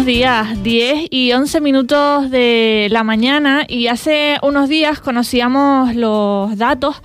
Buenos días, 10 y 11 minutos de la mañana, y hace unos días conocíamos los datos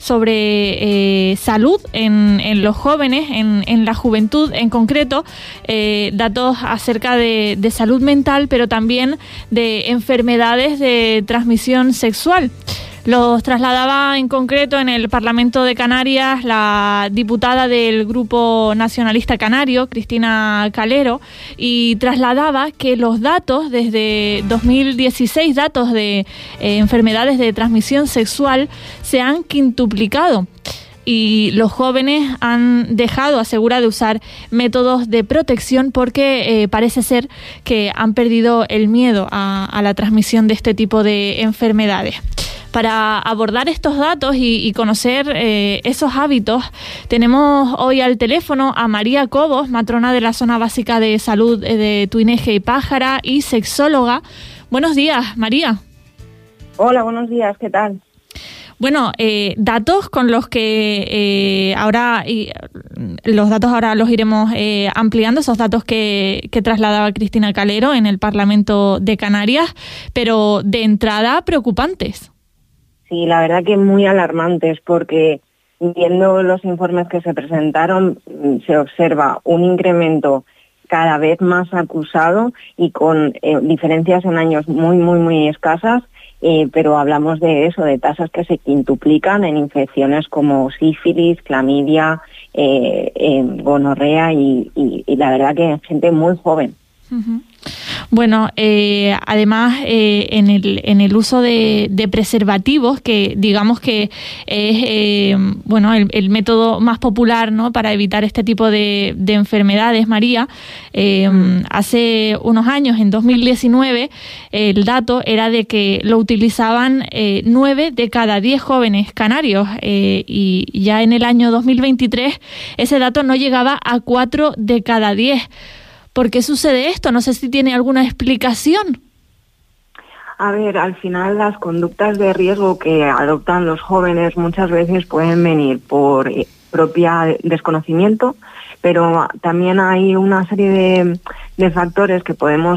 sobre salud en los jóvenes, en la juventud en concreto, datos acerca de salud mental, pero también de enfermedades de transmisión sexual. Los trasladaba en concreto en el Parlamento de Canarias la diputada del Grupo Nacionalista Canario, Cristina Calero, y trasladaba que los datos desde 2016, datos de enfermedades de transmisión sexual, se han quintuplicado. Y los jóvenes han dejado, asegura, de usar métodos de protección porque parece ser que han perdido el miedo a la transmisión de este tipo de enfermedades. Para abordar estos datos y conocer esos hábitos, tenemos hoy al teléfono a María Cobos, matrona de la Zona Básica de Salud de Tuineje y Pájara y sexóloga. Buenos días, María. Hola, buenos días, ¿qué tal? Bueno, datos con los que los datos ahora los iremos ampliando, esos datos que trasladaba Cristina Calero en el Parlamento de Canarias, pero de entrada preocupantes. Sí, la verdad que muy alarmantes, porque viendo los informes que se presentaron se observa un incremento cada vez más acusado y con diferencias en años muy escasas, pero hablamos de eso, de tasas que se quintuplican en infecciones como sífilis, clamidia, gonorrea y la verdad que en gente muy joven. Uh-huh. Bueno, además en el uso de preservativos, que digamos que es el método más popular, ¿no?, para evitar este tipo de enfermedades, María. Hace unos años, en 2019, el dato era de que lo utilizaban 9 de cada 10 jóvenes canarios, y ya en el año 2023 ese dato no llegaba a 4 de cada 10. ¿Por qué sucede esto? No sé si tiene alguna explicación. A ver, al final las conductas de riesgo que adoptan los jóvenes muchas veces pueden venir por propia desconocimiento, pero también hay una serie de factores que podemos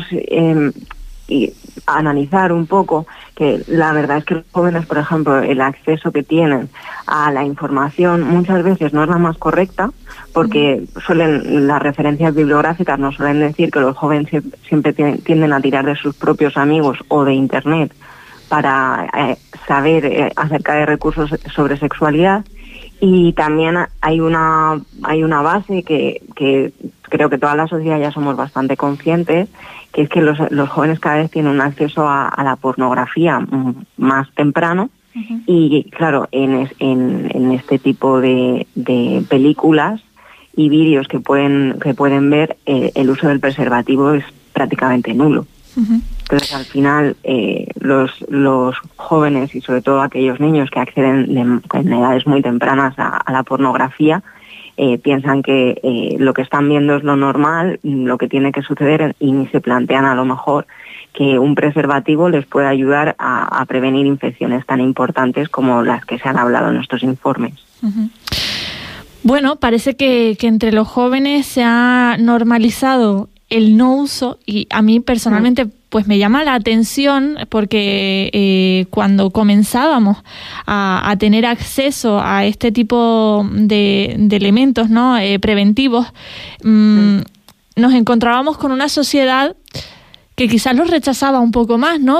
analizar un poco, que la verdad es que los jóvenes, por ejemplo, el acceso que tienen a la información muchas veces no es la más correcta, porque las referencias bibliográficas nos suelen decir que los jóvenes siempre tienden a tirar de sus propios amigos o de Internet para saber acerca de recursos sobre sexualidad. Y también hay una base que creo que toda la sociedad ya somos bastante conscientes, que es que los jóvenes cada vez tienen un acceso a la pornografía más temprano. Uh-huh. Y claro, en este tipo de películas y vídeos que pueden ver, el uso del preservativo es prácticamente nulo. Uh-huh. Entonces, al final, los jóvenes y sobre todo aquellos niños que acceden en edades muy tempranas a la pornografía, piensan que lo que están viendo es lo normal, lo que tiene que suceder, y ni se plantean a lo mejor que un preservativo les puede ayudar a prevenir infecciones tan importantes como las que se han hablado en estos informes. Uh-huh. Bueno, parece que entre los jóvenes se ha normalizado el no uso, y a mí personalmente pues me llama la atención porque cuando comenzábamos a tener acceso a este tipo de elementos, ¿no?, preventivos, nos encontrábamos con una sociedad que quizás los rechazaba un poco más, ¿no?,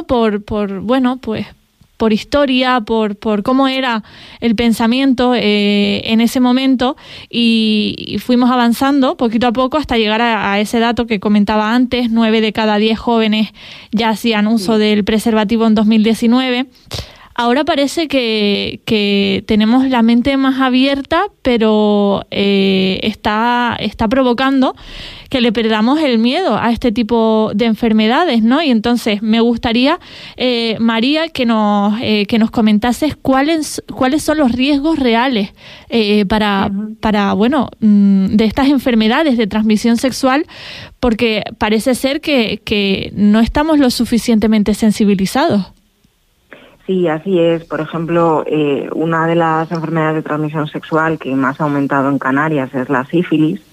por historia, por cómo era el pensamiento en ese momento, y fuimos avanzando poquito a poco hasta llegar a ese dato que comentaba antes: 9 de cada 10 jóvenes ya hacían uso del preservativo en 2019. Ahora parece que tenemos la mente más abierta, pero está provocando que le perdamos el miedo a este tipo de enfermedades, ¿no? Y entonces me gustaría, María, que nos comentases cuáles son los riesgos reales para de estas enfermedades de transmisión sexual, porque parece ser que no estamos lo suficientemente sensibilizados. Sí, así es. Por ejemplo, una de las enfermedades de transmisión sexual que más ha aumentado en Canarias es la sífilis,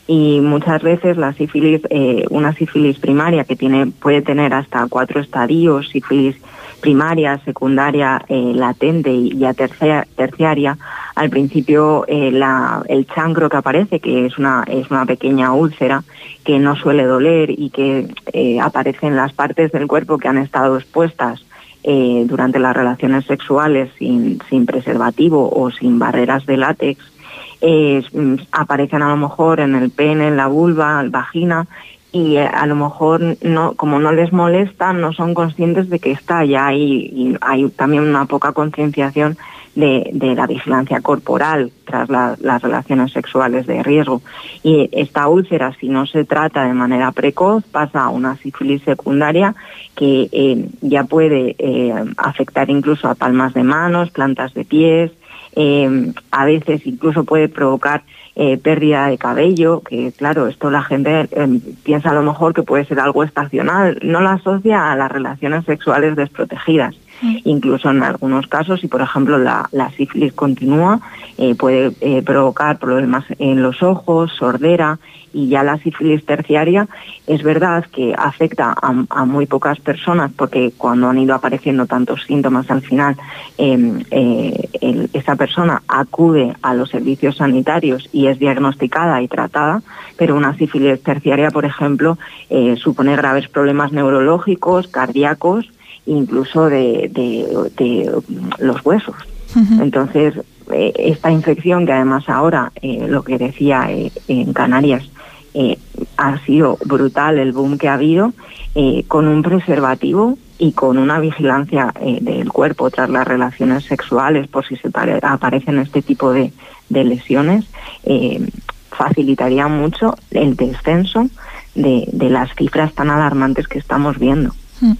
Y muchas veces la sífilis, una sífilis primaria que puede tener hasta 4 estadios, sífilis primaria, secundaria, latente y ya terciaria. Al principio el chancro que aparece, que es una pequeña úlcera que no suele doler y que aparece en las partes del cuerpo que han estado expuestas durante las relaciones sexuales sin preservativo o sin barreras de látex, aparecen a lo mejor en el pene, en la vulva, en la vagina, y a lo mejor como no les molesta, no son conscientes de que está allá y hay también una poca concienciación de la vigilancia corporal tras las relaciones sexuales de riesgo. Y esta úlcera, si no se trata de manera precoz, pasa a una sífilis secundaria que ya puede afectar incluso a palmas de manos, plantas de pies. A veces incluso puede provocar pérdida de cabello, que claro, esto la gente piensa a lo mejor que puede ser algo estacional, no lo asocia a las relaciones sexuales desprotegidas. Incluso en algunos casos, si por ejemplo la sífilis continúa, puede provocar problemas en los ojos, sordera, y ya la sífilis terciaria es verdad que afecta a muy pocas personas, porque cuando han ido apareciendo tantos síntomas al final esa persona acude a los servicios sanitarios y es diagnosticada y tratada, pero una sífilis terciaria, por ejemplo, supone graves problemas neurológicos, cardíacos, incluso de los huesos. Uh-huh. Entonces, esta infección, que además ahora, lo que decía en Canarias, ha sido brutal el boom que ha habido, con un preservativo y con una vigilancia del cuerpo tras las relaciones sexuales, por si aparecen este tipo de lesiones, facilitaría mucho el descenso de las cifras tan alarmantes que estamos viendo.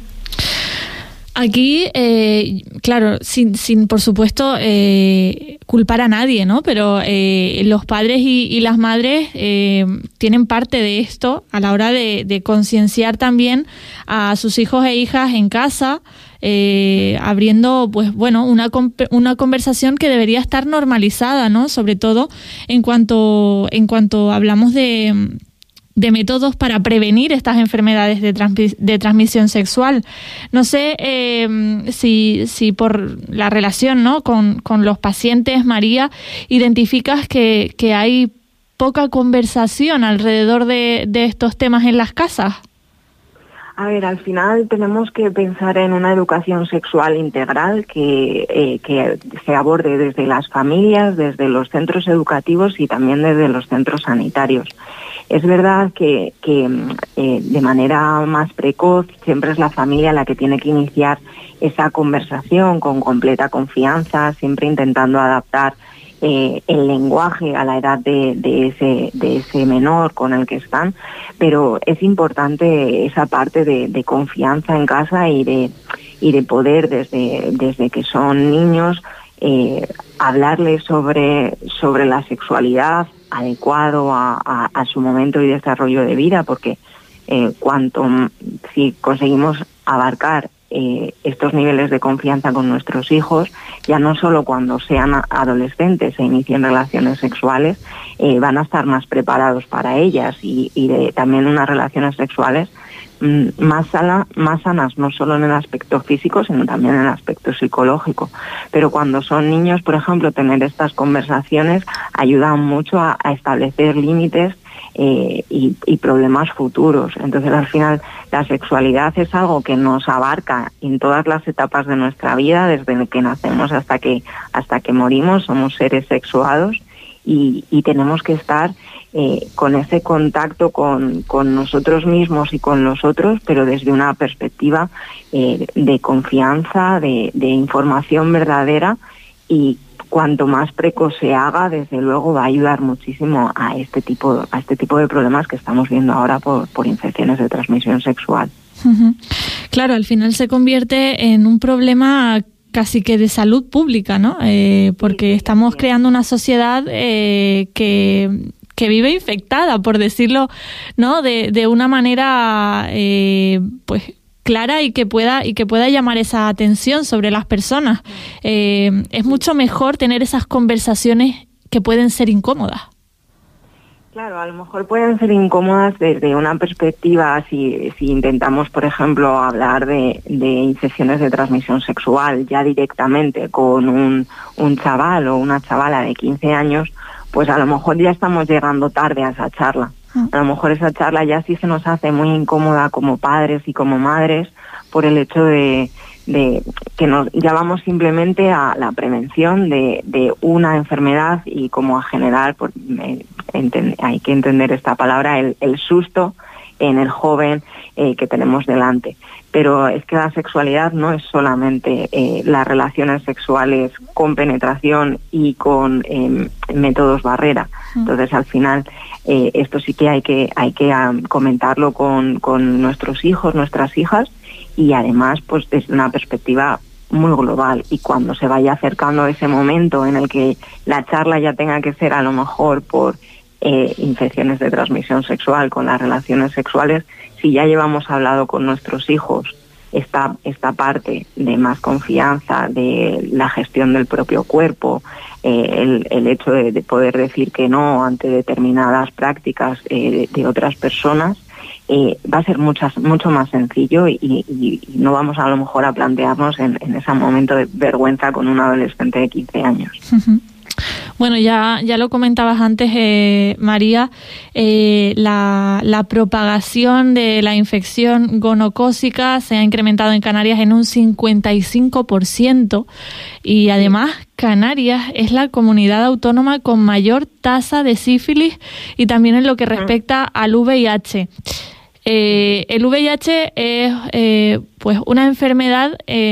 Aquí, claro, sin por supuesto culpar a nadie, ¿no? Pero los padres y las madres tienen parte de esto a la hora de concienciar también a sus hijos e hijas en casa, abriendo, pues bueno, una conversación que debería estar normalizada, ¿no? Sobre todo en cuanto hablamos de métodos para prevenir estas enfermedades de transmisión sexual. No sé si por la relación, ¿no?, con los pacientes, María, identificas que hay poca conversación alrededor de estos temas en las casas. A ver, al final tenemos que pensar en una educación sexual integral que se aborde desde las familias, desde los centros educativos y también desde los centros sanitarios. Es verdad que de manera más precoz siempre es la familia la que tiene que iniciar esa conversación con completa confianza, siempre intentando adaptar el lenguaje a la edad de ese menor con el que están, pero es importante esa parte de confianza en casa y de poder desde que son niños hablarles sobre la sexualidad adecuado a su momento y desarrollo de vida, porque si conseguimos abarcar estos niveles de confianza con nuestros hijos, ya no solo cuando sean adolescentes e inicien relaciones sexuales, van a estar más preparados para ellas y también unas relaciones sexuales más sanas, no solo en el aspecto físico, sino también en el aspecto psicológico. Pero cuando son niños, por ejemplo, tener estas conversaciones ayuda mucho a establecer límites y problemas futuros. Entonces, al final, la sexualidad es algo que nos abarca en todas las etapas de nuestra vida, desde que nacemos hasta que morimos. Somos seres sexuados y tenemos que estar con ese contacto con nosotros mismos y con los otros, pero desde una perspectiva de confianza, de información verdadera, y cuanto más precoz se haga, desde luego va a ayudar muchísimo a este tipo de problemas que estamos viendo ahora por infecciones de transmisión sexual. Uh-huh. Claro, al final se convierte en un problema casi que de salud pública, ¿no? Porque estamos creando una sociedad que vive infectada, por decirlo, ¿no?, de una manera pues clara y que pueda llamar esa atención sobre las personas. Es mucho mejor tener esas conversaciones que pueden ser incómodas. Claro, a lo mejor pueden ser incómodas desde una perspectiva si intentamos, por ejemplo, hablar de infecciones de transmisión sexual ya directamente con un chaval o una chavala de 15 años, pues a lo mejor ya estamos llegando tarde a esa charla. A lo mejor esa charla ya sí se nos hace muy incómoda como padres y como madres por el hecho de que nos llevamos simplemente a la prevención de una enfermedad y como a generar, hay que entender esta palabra, el susto en el joven que tenemos delante. Pero es que la sexualidad no es solamente las relaciones sexuales con penetración y con métodos barrera. Entonces, al final, esto sí que hay que comentarlo con nuestros hijos, nuestras hijas, y además pues desde una perspectiva muy global, y cuando se vaya acercando ese momento en el que la charla ya tenga que ser a lo mejor por infecciones de transmisión sexual con las relaciones sexuales, si ya llevamos hablado con nuestros hijos esta parte de más confianza, de la gestión del propio cuerpo, el hecho de poder decir que no ante determinadas prácticas de otras personas, va a ser mucho más sencillo y no vamos a lo mejor a plantearnos en ese momento de vergüenza con un adolescente de 15 años. Bueno, ya lo comentabas antes, María, la propagación de la infección gonocócica se ha incrementado en Canarias en un 55%, y además Canarias es la comunidad autónoma con mayor tasa de sífilis y también en lo que respecta al VIH. El VIH es pues una enfermedad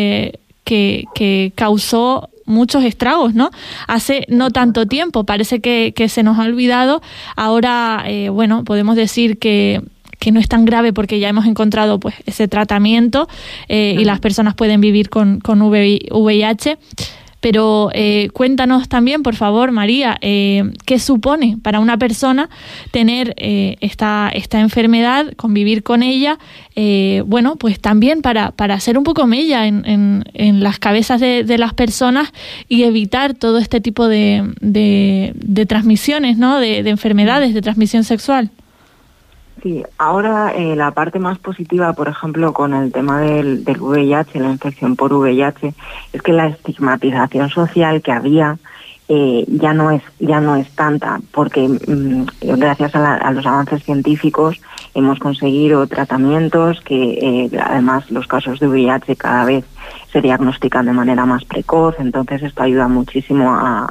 que causó muchos estragos, ¿no? Hace no tanto tiempo, parece que se nos ha olvidado. Ahora, bueno, podemos decir que no es tan grave porque ya hemos encontrado pues ese tratamiento y las personas pueden vivir con VIH. Pero cuéntanos también, por favor, María, ¿qué supone para una persona tener esta enfermedad, convivir con ella? Bueno, pues también para hacer un poco mella en las cabezas de las personas y evitar todo este tipo de transmisiones, ¿no? De enfermedades de transmisión sexual. Sí, ahora la parte más positiva, por ejemplo, con el tema del VIH, la infección por VIH, es que la estigmatización social que había ya no es tanta, porque gracias a los avances científicos hemos conseguido tratamientos que además los casos de VIH cada vez se diagnostican de manera más precoz. Entonces esto ayuda muchísimo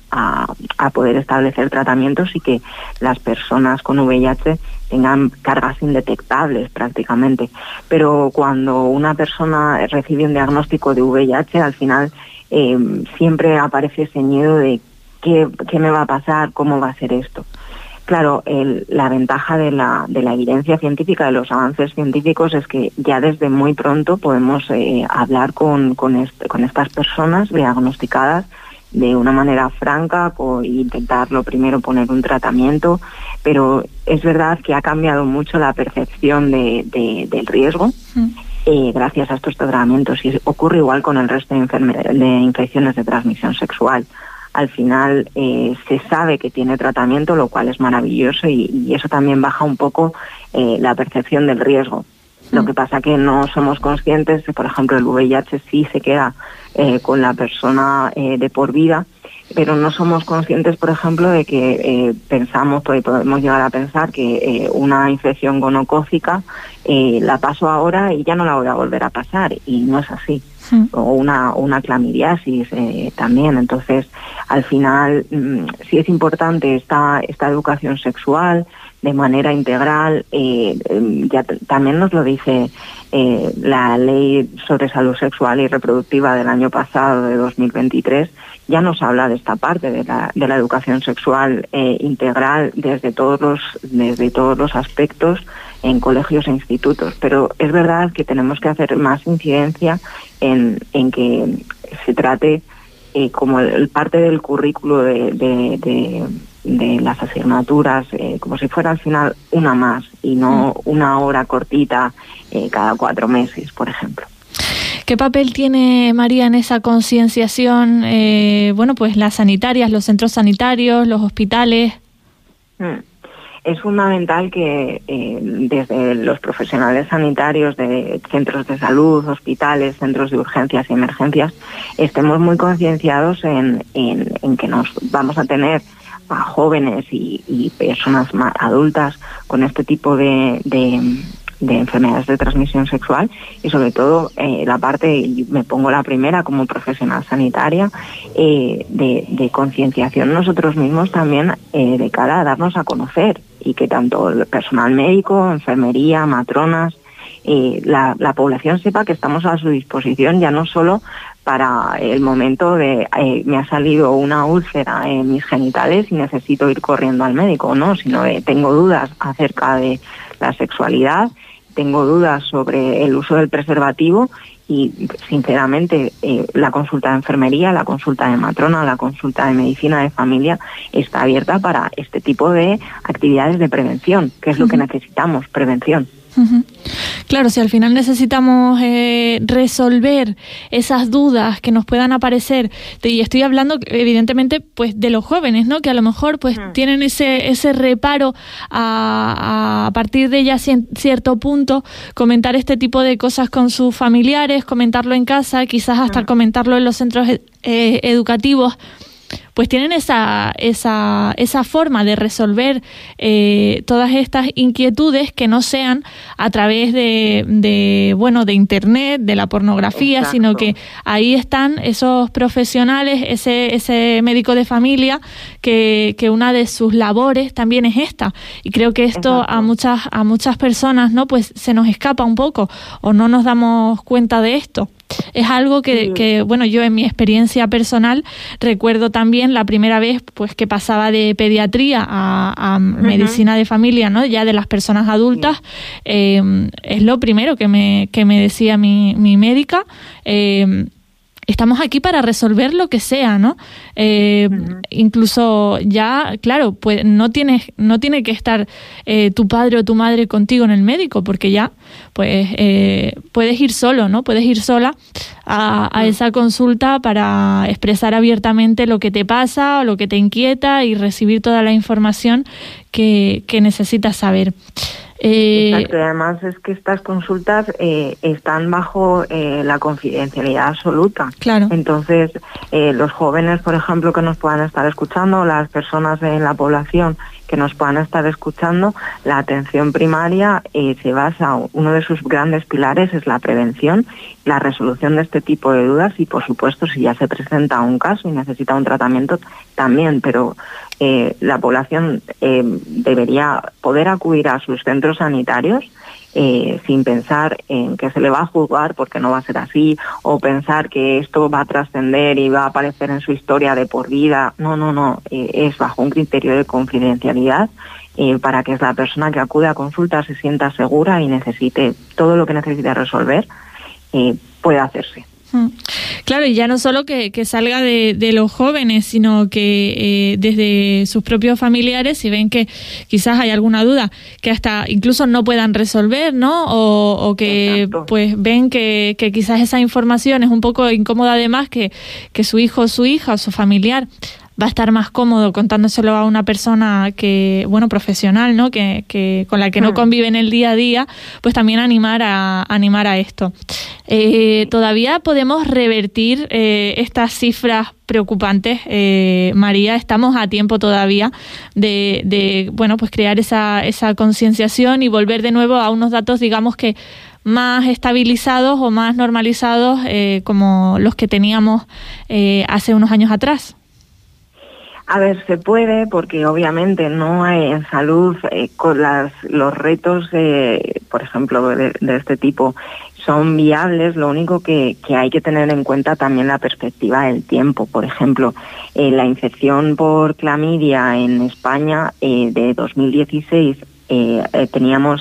a poder establecer tratamientos y que las personas con VIH tengan cargas indetectables prácticamente. Pero cuando una persona recibe un diagnóstico de VIH, al final siempre aparece ese miedo de ¿qué me va a pasar? ¿Cómo va a ser esto? Claro, la ventaja de la evidencia científica, de los avances científicos, es que ya desde muy pronto podemos hablar con estas personas diagnosticadas de una manera franca e intentarlo primero poner un tratamiento, pero es verdad que ha cambiado mucho la percepción del riesgo gracias a estos tratamientos, y ocurre igual con el resto de infecciones de transmisión sexual. Al final se sabe que tiene tratamiento, lo cual es maravilloso, y eso también baja un poco la percepción del riesgo. Lo que pasa que no somos conscientes, por ejemplo, el VIH sí se queda con la persona de por vida, pero no somos conscientes, por ejemplo, de que podemos llegar a pensar que una infección gonocócica la paso ahora y ya no la voy a volver a pasar, y no es así. O una clamidiasis también. Entonces, al final, sí es importante esta educación sexual de manera integral. Ya también nos lo dice la Ley sobre Salud Sexual y Reproductiva del año pasado, de 2023, ya nos habla de esta parte de la educación sexual integral desde todos los aspectos en colegios e institutos. Pero es verdad que tenemos que hacer más incidencia en que se trate como parte del currículo de las asignaturas, como si fuera al final una más y no una hora cortita cada 4 meses, por ejemplo. ¿Qué papel tiene, María, en esa concienciación? Bueno, pues las sanitarias, los centros sanitarios, los hospitales. Es fundamental que desde los profesionales sanitarios de centros de salud, hospitales, centros de urgencias y emergencias, estemos muy concienciados en que nos vamos a tener a jóvenes y personas adultas con este tipo de enfermedades de transmisión sexual, y sobre todo la parte, y me pongo la primera como profesional sanitaria, de concienciación nosotros mismos también de cara a darnos a conocer, y que tanto el personal médico, enfermería, matronas, la población sepa que estamos a su disposición, ya no solo para el momento de me ha salido una úlcera en mis genitales y necesito ir corriendo al médico, no, sino de tengo dudas acerca de la sexualidad, tengo dudas sobre el uso del preservativo, y sinceramente la consulta de enfermería, la consulta de matrona, la consulta de medicina de familia está abierta para este tipo de actividades de prevención, que es lo que necesitamos, prevención. Claro, si al final necesitamos resolver esas dudas que nos puedan aparecer, y estoy hablando evidentemente pues de los jóvenes, ¿no? Que a lo mejor pues tienen ese reparo a partir de ya cierto punto comentar este tipo de cosas con sus familiares, comentarlo en casa, quizás hasta comentarlo en los centros educativos. Pues tienen esa forma de resolver todas estas inquietudes que no sean a través de internet, de la pornografía. Exacto. Sino que ahí están esos profesionales, ese médico de familia que una de sus labores también es esta. Y creo que esto Exacto. a muchas personas, ¿no? Pues se nos escapa un poco o no nos damos cuenta de esto. Es algo que bueno, yo en mi experiencia personal recuerdo también la primera vez pues que pasaba de pediatría a medicina de familia, ¿no? Ya de las personas adultas. Es lo primero que me decía mi médica. Estamos aquí para resolver lo que sea, ¿no? Incluso ya, claro, pues no tiene que estar tu padre o tu madre contigo en el médico, porque ya pues puedes ir solo, ¿no? Puedes ir sola a esa consulta para expresar abiertamente lo que te pasa o lo que te inquieta y recibir toda la información que necesitas saber. Exacto, y además es que estas consultas están bajo la confidencialidad absoluta. Claro. Entonces, los jóvenes, por ejemplo, que nos puedan estar escuchando, las personas en la población que nos puedan estar escuchando, la atención primaria se basa, uno de sus grandes pilares es la prevención, la resolución de este tipo de dudas y, por supuesto, si ya se presenta un caso y necesita un tratamiento, también, pero la población debería poder acudir a sus centros sanitarios sin pensar en que se le va a juzgar porque no va a ser así, o pensar que esto va a trascender y va a aparecer en su historia de por vida. No, es bajo un criterio de confidencialidad para que la persona que acude a consulta se sienta segura y necesite todo lo que necesite resolver, pueda hacerse. Claro, y ya no solo que salga de los jóvenes, sino que desde sus propios familiares, si ven que quizás hay alguna duda que hasta incluso no puedan resolver, ¿no? O que Exacto. Pues ven que quizás esa información es un poco incómoda, además que su hijo o su hija o su familiar va a estar más cómodo contándoselo a una persona profesional, ¿no? Que con la que no convive en el día a día, pues también animar a esto. Todavía podemos revertir estas cifras preocupantes, María. Estamos a tiempo todavía de crear esa concienciación y volver de nuevo a unos datos, digamos que más estabilizados o más normalizados, como los que teníamos hace unos años atrás. A ver, se puede, porque obviamente no hay en salud con los retos, por ejemplo, de este tipo, son viables. Lo único que hay que tener en cuenta también la perspectiva del tiempo. Por ejemplo, la infección por clamidia en España de 2016 teníamos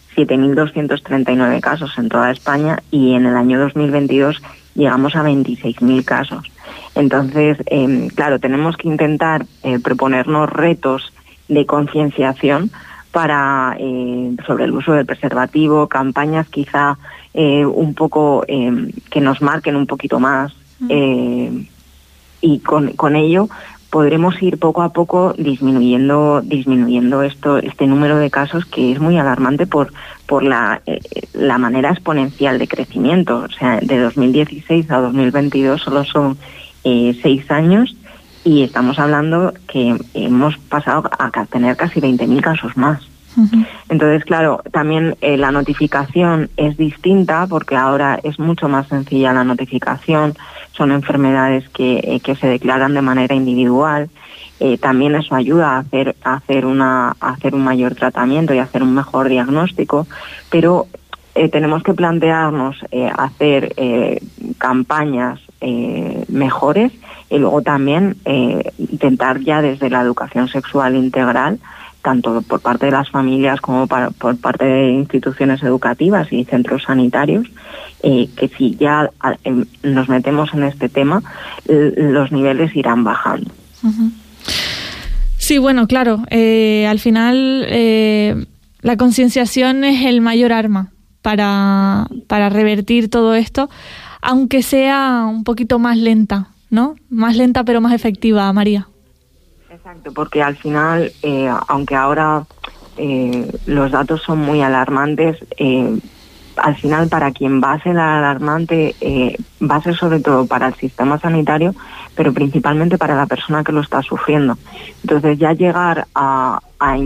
7.239 casos en toda España, y en el año 2022 llegamos a 26.000 casos. Entonces, claro, tenemos que intentar proponernos retos de concienciación para sobre el uso del preservativo, campañas quizá un poco que nos marquen un poquito más, y con ello podremos ir poco a poco disminuyendo este número de casos, que es muy alarmante por la manera exponencial de crecimiento. O sea, de 2016 a 2022 solo son 6 años, y estamos hablando que hemos pasado a tener casi 20.000 casos más. Uh-huh. Entonces, claro, también la notificación es distinta, porque ahora es mucho más sencilla la notificación. Son enfermedades que se declaran de manera individual. También eso ayuda a hacer un mayor tratamiento y a hacer un mejor diagnóstico, pero tenemos que plantearnos hacer campañas mejores, y luego también intentar ya desde la educación sexual integral, tanto por parte de las familias como por parte de instituciones educativas y centros sanitarios, que si ya nos metemos en este tema, los niveles irán bajando. Uh-huh. Sí, bueno, claro, al final la concienciación es el mayor arma para revertir todo esto, aunque sea un poquito más lenta, ¿no? Más lenta pero más efectiva, María. Exacto, porque al final, aunque ahora los datos son muy alarmantes, al final para quien va a ser alarmante va a ser sobre todo para el sistema sanitario, pero principalmente para la persona que lo está sufriendo. Entonces ya llegar a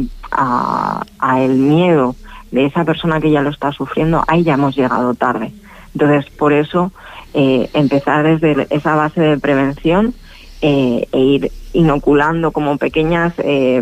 el miedo de esa persona que ya lo está sufriendo, ahí ya hemos llegado tarde. Entonces, por eso empezar desde esa base de prevención e ir inoculando como pequeñas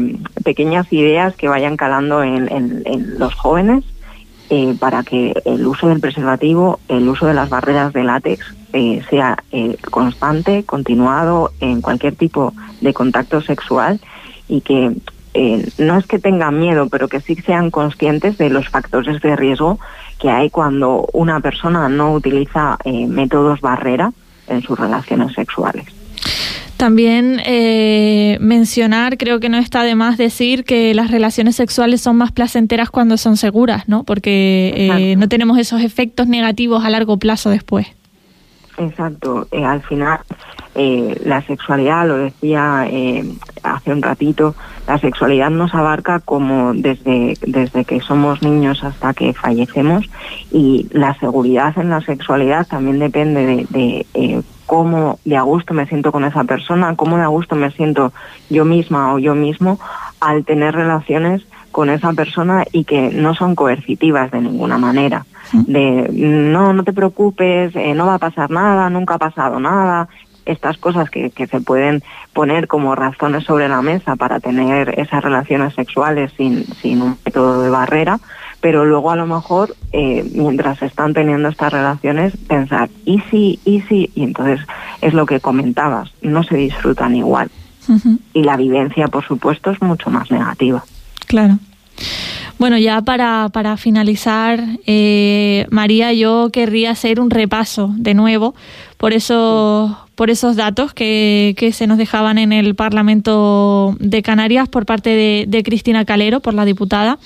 ideas que vayan calando en los jóvenes, para que el uso del preservativo, el uso de las barreras de látex sea constante, continuado en cualquier tipo de contacto sexual, y que no es que tengan miedo, pero que sí sean conscientes de los factores de riesgo que hay cuando una persona no utiliza métodos barrera en sus relaciones sexuales. También mencionar, creo que no está de más decir que las relaciones sexuales son más placenteras cuando son seguras, ¿no? Porque no tenemos esos efectos negativos a largo plazo después. Exacto. Al final, la sexualidad, lo decía hace un ratito, la sexualidad nos abarca como desde que somos niños hasta que fallecemos, y la seguridad en la sexualidad también depende de cómo de a gusto me siento con esa persona, cómo de a gusto me siento yo misma o yo mismo al tener relaciones con esa persona, y que no son coercitivas de ninguna manera. De no te preocupes, no va a pasar nada, nunca ha pasado nada. Estas cosas que se pueden poner como razones sobre la mesa para tener esas relaciones sexuales sin un método de barrera, pero luego a lo mejor mientras están teniendo estas relaciones pensar, ¿y sí? Y entonces es lo que comentabas, no se disfrutan igual. Uh-huh. Y la vivencia, por supuesto, es mucho más negativa. Claro. Bueno, ya para finalizar, María, yo querría hacer un repaso de nuevo por esos datos que se nos dejaban en el Parlamento de Canarias por parte de Cristina Calero, por la diputada.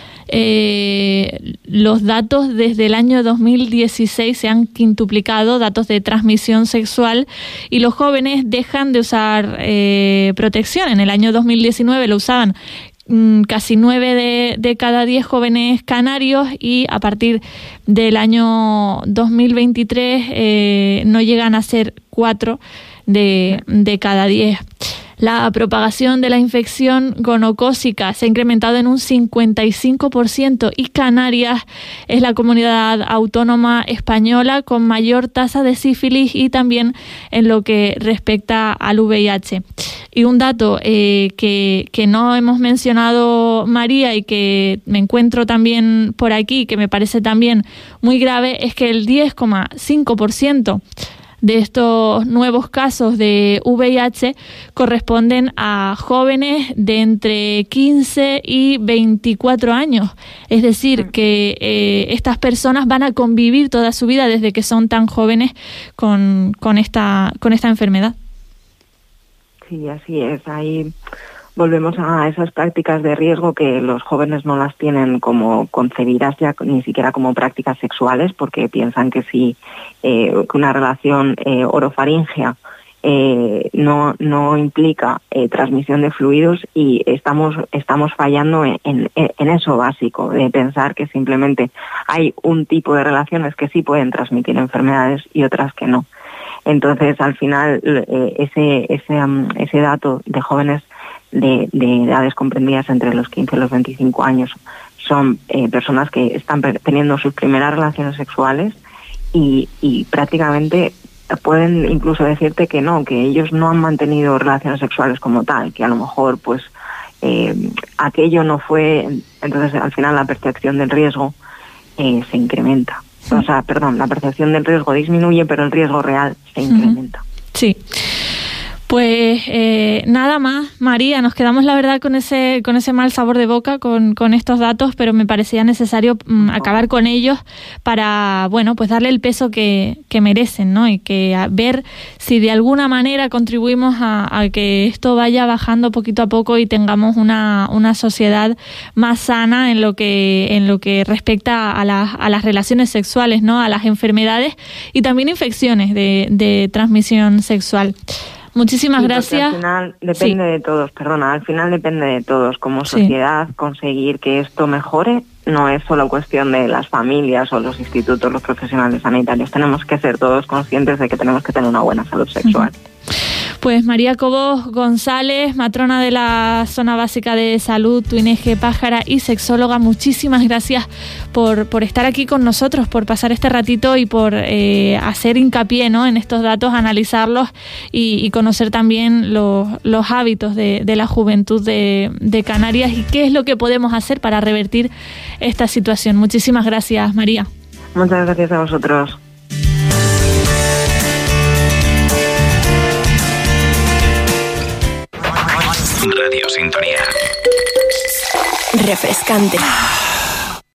Los datos desde el año 2016 se han quintuplicado, datos de transmisión sexual, y los jóvenes dejan de usar protección. En el año 2019 lo usaban casi 9 de cada 10 jóvenes canarios, y a partir del año 2023 no llegan a ser 4 de cada 10. La propagación de la infección gonocócica se ha incrementado en un 55%, y Canarias es la comunidad autónoma española con mayor tasa de sífilis, y también en lo que respecta al VIH. Y un dato que no hemos mencionado, María, y que me encuentro también por aquí, que me parece también muy grave, es que el 10,5% de estos nuevos casos de VIH corresponden a jóvenes de entre 15 y 24 años. Es decir, que estas personas van a convivir toda su vida desde que son tan jóvenes con esta enfermedad. Sí, así es. Ahí volvemos a esas prácticas de riesgo que los jóvenes no las tienen como concebidas ya ni siquiera como prácticas sexuales, porque piensan que si una relación orofaringea no implica transmisión de fluidos, y estamos fallando en eso básico, de pensar que simplemente hay un tipo de relaciones que sí pueden transmitir enfermedades y otras que no. Entonces, al final, ese dato de jóvenes de edades comprendidas entre los 15 y los 25 años son personas que están teniendo sus primeras relaciones sexuales y prácticamente pueden incluso decirte que no, que ellos no han mantenido relaciones sexuales como tal, que a lo mejor pues aquello no fue. Entonces, al final, la percepción del riesgo se incrementa. O sea, perdón, la percepción del riesgo disminuye, pero el riesgo real se incrementa. Sí. Pues nada más, María, nos quedamos la verdad con ese mal sabor de boca con estos datos, pero me parecía necesario acabar con ellos para, bueno, pues darle el peso que merecen, ¿no? Y que ver si de alguna manera contribuimos a que esto vaya bajando poquito a poco y tengamos una sociedad más sana en lo que respecta a las relaciones sexuales, ¿no? A las enfermedades y también infecciones de transmisión sexual. Muchísimas gracias. Al final depende de todos, al final depende de todos. Como sociedad, conseguir que esto mejore no es solo cuestión de las familias o los institutos, los profesionales sanitarios. Tenemos que ser todos conscientes de que tenemos que tener una buena salud sexual. Pues María Cobos González, matrona de la Zona Básica de Salud Tuineje Pájara y sexóloga, muchísimas gracias por estar aquí con nosotros, por pasar este ratito y por hacer hincapié, ¿no?, en estos datos, analizarlos y conocer también los hábitos de la juventud de Canarias y qué es lo que podemos hacer para revertir esta situación. Muchísimas gracias, María. Muchas gracias a vosotros. Radio Sintonía. Refrescante.